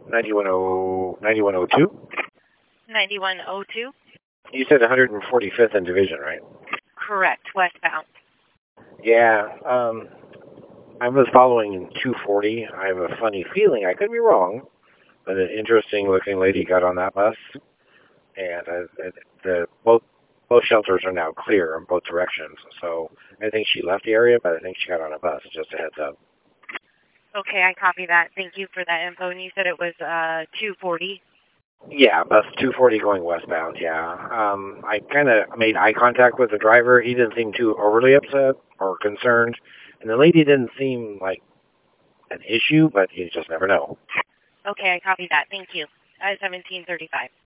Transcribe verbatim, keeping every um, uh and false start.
ninety-one oh ninety-one oh two? ninety-one oh two? You said one hundred forty-fifth in Division, right? Correct, westbound. Yeah, um, I was following two forty. I have a funny feeling, I could be wrong, but an interesting looking lady got on that bus, and uh, the both both shelters are now clear in both directions. So I think she left the area, but I think she got on a bus. Just a heads up. Okay, I copy that. Thank you for that info. And you said it was uh two forty? Yeah, bus two forty going westbound, yeah. Um, I kind of made eye contact with the driver. He didn't seem too overly upset or concerned. And the lady didn't seem like an issue, but you just never know. Okay, I copy that. Thank you. I seventeen thirty-five.